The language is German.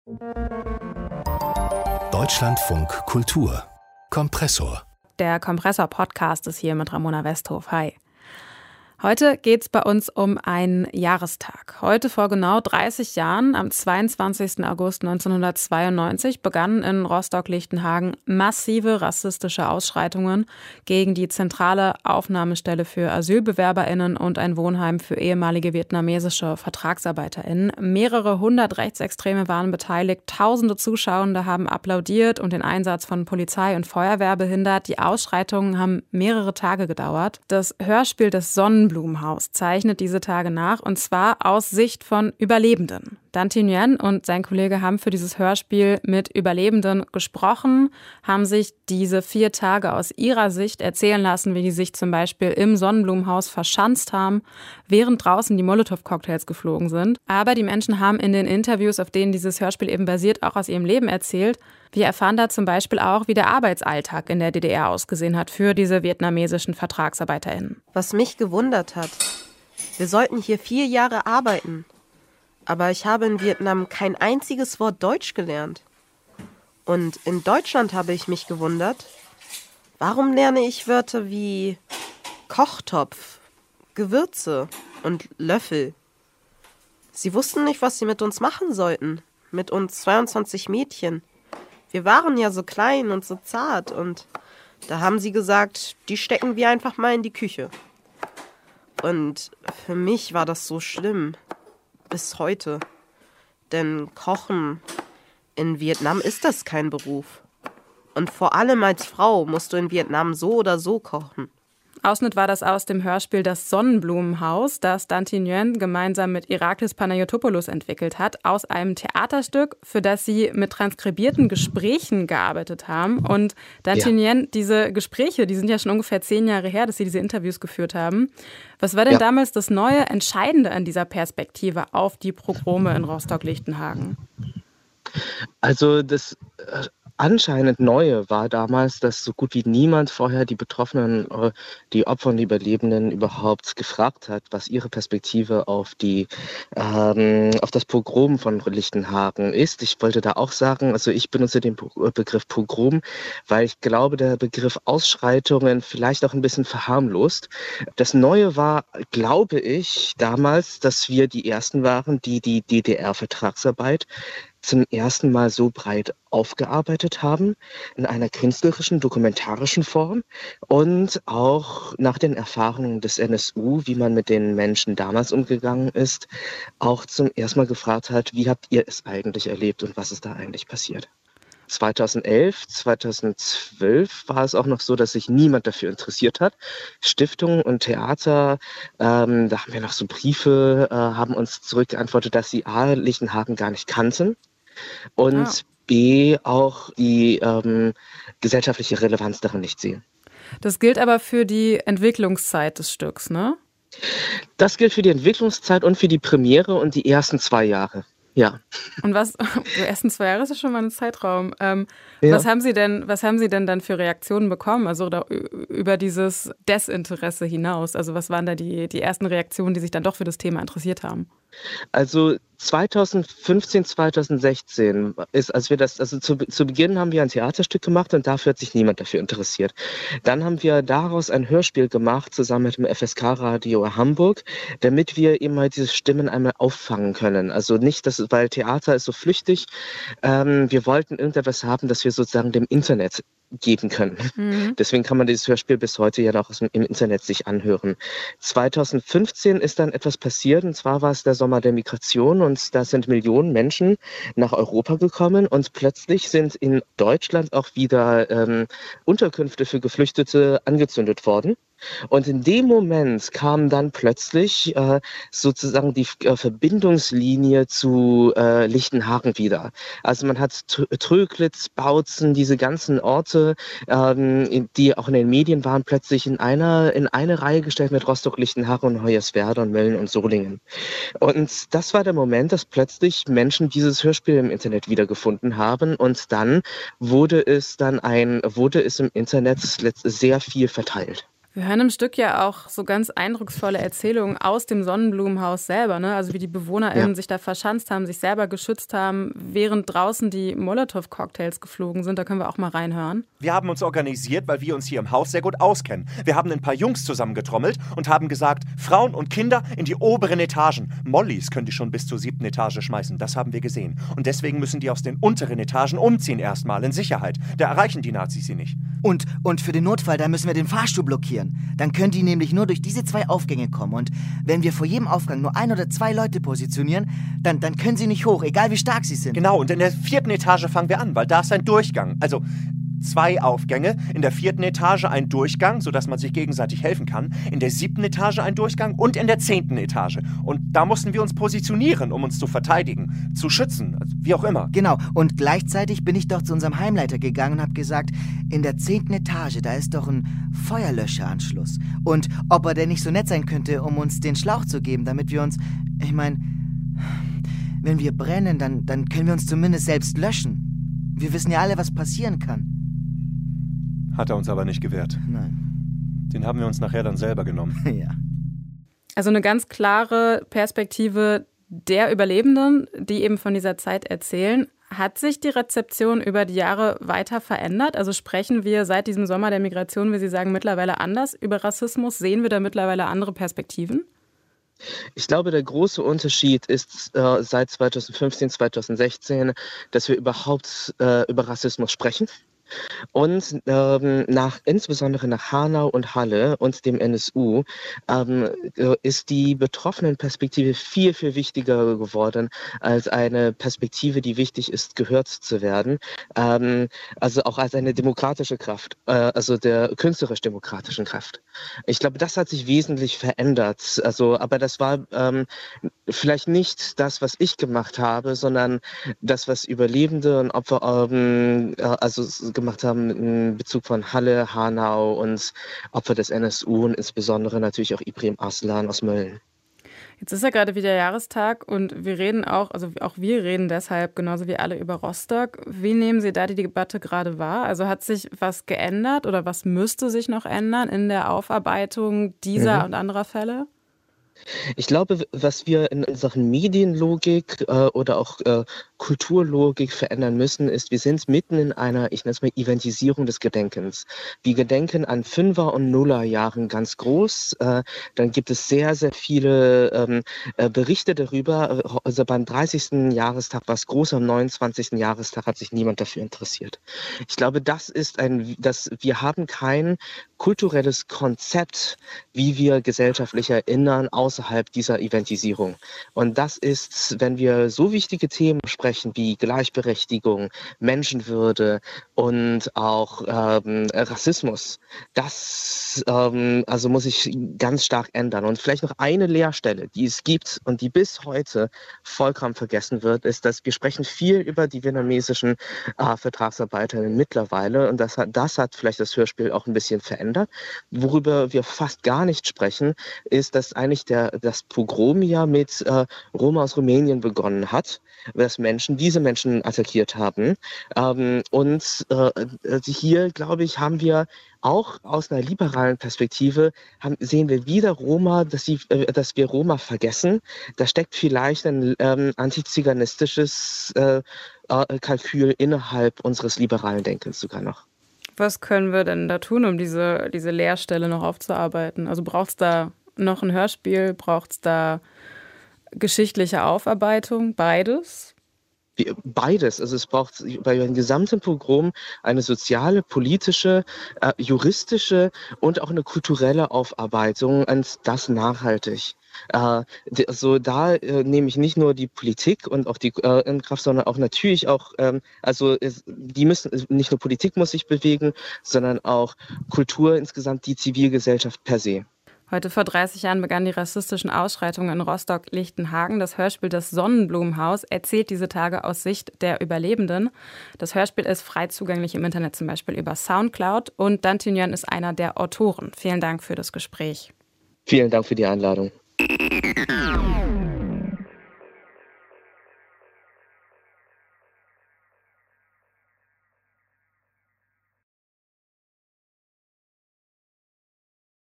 Deutschlandfunk Kultur Kompressor. Der Kompressor-Podcast ist hier mit Ramona Westhof. Hi. Heute geht es bei uns um einen Jahrestag. Heute vor genau 30 Jahren, am 22. August 1992, begannen in Rostock-Lichtenhagen massive rassistische Ausschreitungen gegen die zentrale Aufnahmestelle für AsylbewerberInnen und ein Wohnheim für ehemalige vietnamesische VertragsarbeiterInnen. Mehrere hundert Rechtsextreme waren beteiligt, tausende Zuschauende haben applaudiert und den Einsatz von Polizei und Feuerwehr behindert. Die Ausschreitungen haben mehrere Tage gedauert. Das Hörspiel des Sonnenblumenhaus zeichnet diese Tage nach, und zwar aus Sicht von Überlebenden. Danty Nguyen und sein Kollege haben für dieses Hörspiel mit Überlebenden gesprochen, haben sich diese 4 Tage aus ihrer Sicht erzählen lassen, wie die sich zum Beispiel im Sonnenblumenhaus verschanzt haben, während draußen die Molotow-Cocktails geflogen sind. Aber die Menschen haben in den Interviews, auf denen dieses Hörspiel eben basiert, auch aus ihrem Leben erzählt. Wir erfahren da zum Beispiel auch, wie der Arbeitsalltag in der DDR ausgesehen hat für diese vietnamesischen VertragsarbeiterInnen. Was mich gewundert hat, wir sollten hier 4 Jahre arbeiten. Aber ich habe in Vietnam kein einziges Wort Deutsch gelernt. Und in Deutschland habe ich mich gewundert, warum lerne ich Wörter wie Kochtopf, Gewürze und Löffel? Sie wussten nicht, was sie mit uns machen sollten, mit uns 22 Mädchen. Wir waren ja so klein und so zart, und da haben sie gesagt, die stecken wir einfach mal in die Küche. Und für mich war das so schlimm. Bis heute. Denn Kochen in Vietnam ist das kein Beruf. Und vor allem als Frau musst du in Vietnam so oder so kochen. Ausschnitt war das aus dem Hörspiel Das Sonnenblumenhaus, das Danty Nguyen gemeinsam mit Iraklis Panayotopoulos entwickelt hat, aus einem Theaterstück, für das sie mit transkribierten Gesprächen gearbeitet haben. Und Danty Nguyen, diese Gespräche, die sind ja schon ungefähr 10 Jahre her, dass sie diese Interviews geführt haben. Was war denn damals das Neue, Entscheidende an dieser Perspektive auf die Pogrome in Rostock-Lichtenhagen? Also das anscheinend Neue war damals, dass so gut wie niemand vorher die Betroffenen, die Opfer und die Überlebenden überhaupt gefragt hat, was ihre Perspektive auf das Pogrom von Lichtenhagen ist. Ich wollte da auch sagen, also ich benutze den Begriff Pogrom, weil ich glaube, der Begriff Ausschreitungen vielleicht auch ein bisschen verharmlost. Das Neue war, glaube ich, damals, dass wir die Ersten waren, die die DDR-Vertragsarbeit zum ersten Mal so breit aufgearbeitet haben, in einer künstlerischen, dokumentarischen Form, und auch nach den Erfahrungen des NSU, wie man mit den Menschen damals umgegangen ist, auch zum ersten Mal gefragt hat, wie habt ihr es eigentlich erlebt und was ist da eigentlich passiert? 2011, 2012 war es auch noch so, dass sich niemand dafür interessiert hat. Stiftungen und Theater, da haben wir noch so Briefe, haben uns zurückgeantwortet, dass sie A, Lichtenhagen gar nicht kannten und B, auch die gesellschaftliche Relevanz darin nicht sehen. Das gilt aber für die Entwicklungszeit des Stücks, ne? Das gilt für die Entwicklungszeit und für die Premiere und die ersten 2 Jahre. Ja. Und die ersten 2 Jahre ist ja schon mal ein Zeitraum. Was haben Sie denn dann für Reaktionen bekommen? Also über dieses Desinteresse hinaus? Also was waren da die ersten Reaktionen, die sich dann doch für das Thema interessiert haben? Also 2015, 2016 ist, zu Beginn haben wir ein Theaterstück gemacht und dafür hat sich niemand dafür interessiert. Dann haben wir daraus ein Hörspiel gemacht, zusammen mit dem FSK-Radio Hamburg, damit wir eben mal diese Stimmen einmal auffangen können. Also nicht, weil Theater ist so flüchtig. Wir wollten irgendetwas haben, das wir sozusagen dem Internet geben können. Mhm. Deswegen kann man dieses Hörspiel bis heute ja noch im Internet sich anhören. 2015 ist dann etwas passiert, und zwar war es der Sommer der Migration, und da sind Millionen Menschen nach Europa gekommen, und plötzlich sind in Deutschland auch wieder Unterkünfte für Geflüchtete angezündet worden. Und in dem Moment kam dann plötzlich sozusagen die Verbindungslinie zu Lichtenhagen wieder. Also man hat Tröglitz, Bautzen, diese ganzen Orte, die auch in den Medien waren, plötzlich in eine Reihe gestellt mit Rostock, Lichtenhagen und Hoyerswerda und Mölln und Solingen. Und das war der Moment, dass plötzlich Menschen dieses Hörspiel im Internet wiedergefunden haben, und dann wurde es im Internet sehr viel verteilt. Wir hören im Stück ja auch so ganz eindrucksvolle Erzählungen aus dem Sonnenblumenhaus selber, ne? Also wie die BewohnerInnen sich da verschanzt haben, sich selber geschützt haben, während draußen die Molotow-Cocktails geflogen sind. Da können wir auch mal reinhören. Wir haben uns organisiert, weil wir uns hier im Haus sehr gut auskennen. Wir haben ein paar Jungs zusammengetrommelt und haben gesagt, Frauen und Kinder in die oberen Etagen. Mollys können die schon bis zur 7. Etage schmeißen, das haben wir gesehen. Und deswegen müssen die aus den unteren Etagen umziehen erstmal, in Sicherheit. Da erreichen die Nazis sie nicht. Und für den Notfall, da müssen wir den Fahrstuhl blockieren. Dann können die nämlich nur durch diese 2 Aufgänge kommen. Und wenn wir vor jedem Aufgang nur 1 oder 2 Leute positionieren, dann können sie nicht hoch, egal wie stark sie sind. Genau, und in der 4. Etage fangen wir an, weil da ist ein Durchgang. Also 2 Aufgänge, in der 4. Etage ein Durchgang, sodass man sich gegenseitig helfen kann, in der 7. Etage ein Durchgang und in der 10. Etage. Und da mussten wir uns positionieren, um uns zu verteidigen, zu schützen, also wie auch immer. Genau, und gleichzeitig bin ich doch zu unserem Heimleiter gegangen und habe gesagt, in der 10. Etage, da ist doch ein Feuerlöscheranschluss. Und ob er denn nicht so nett sein könnte, um uns den Schlauch zu geben, damit wir uns, ich meine, wenn wir brennen, dann können wir uns zumindest selbst löschen. Wir wissen ja alle, was passieren kann. Hat er uns aber nicht gewährt. Nein. Den haben wir uns nachher dann selber genommen. Ja. Also eine ganz klare Perspektive der Überlebenden, die eben von dieser Zeit erzählen. Hat sich die Rezeption über die Jahre weiter verändert? Also sprechen wir seit diesem Sommer der Migration, wie Sie sagen, mittlerweile anders über Rassismus? Sehen wir da mittlerweile andere Perspektiven? Ich glaube, der große Unterschied ist seit 2015, 2016, dass wir überhaupt über Rassismus sprechen. Und insbesondere nach Hanau und Halle und dem NSU ist die betroffenen Perspektive viel, viel wichtiger geworden als eine Perspektive, die wichtig ist, gehört zu werden. Also auch als eine demokratische Kraft, also der künstlerisch-demokratischen Kraft. Ich glaube, das hat sich wesentlich verändert. Also, aber das war vielleicht nicht das, was ich gemacht habe, sondern das, was Überlebende und Opfer gemacht haben in Bezug von Halle, Hanau und Opfer des NSU und insbesondere natürlich auch Ibrahim Aslan aus Mölln. Jetzt ist ja gerade wieder Jahrestag und wir reden auch wir reden deshalb genauso wie alle über Rostock. Wie nehmen Sie da die Debatte gerade wahr? Also hat sich was geändert oder was müsste sich noch ändern in der Aufarbeitung dieser und anderer Fälle? Ich glaube, was wir in Sachen Medienlogik oder auch Kulturlogik verändern müssen, ist, wir sind mitten in einer, ich nenne es mal, Eventisierung des Gedenkens. Wir gedenken an 5er- und 0er-Jahren ganz groß. Dann gibt es sehr, sehr viele Berichte darüber. Also beim 30. Jahrestag war es groß, am 29. Jahrestag hat sich niemand dafür interessiert. Ich glaube, wir haben kein kulturelles Konzept, wie wir gesellschaftlich erinnern, außerhalb dieser Eventisierung. Und das ist, wenn wir so wichtige Themen sprechen wie Gleichberechtigung, Menschenwürde und auch Rassismus, das also muss sich ganz stark ändern. Und vielleicht noch eine Leerstelle, die es gibt und die bis heute vollkommen vergessen wird, ist, dass wir sprechen viel über die vietnamesischen Vertragsarbeiterinnen mittlerweile und das hat vielleicht das Hörspiel auch ein bisschen verändert. Worüber wir fast gar nicht sprechen, ist, dass eigentlich das Pogrom ja mit Roma aus Rumänien begonnen hat, dass diese Menschen attackiert haben. Hier, glaube ich, haben wir auch aus einer liberalen Perspektive sehen wir wieder Roma, dass wir Roma vergessen. Da steckt vielleicht ein antiziganistisches Kalkül innerhalb unseres liberalen Denkens sogar noch. Was können wir denn da tun, um diese Leerstelle noch aufzuarbeiten? Also braucht es da noch ein Hörspiel? Braucht es da geschichtliche Aufarbeitung? Beides? Beides. Also es braucht bei dem gesamten Pogrom eine soziale, politische, juristische und auch eine kulturelle Aufarbeitung und das nachhaltig. Also da nehme ich nicht nur die Politik und auch die in Kraft, sondern auch natürlich auch, nicht nur Politik muss sich bewegen, sondern auch Kultur insgesamt, die Zivilgesellschaft per se. Heute vor 30 Jahren begannen die rassistischen Ausschreitungen in Rostock-Lichtenhagen. Das Hörspiel Das Sonnenblumenhaus erzählt diese Tage aus Sicht der Überlebenden. Das Hörspiel ist frei zugänglich im Internet, zum Beispiel über Soundcloud. Und Dantin Nguyen ist einer der Autoren. Vielen Dank für das Gespräch. Vielen Dank für die Einladung.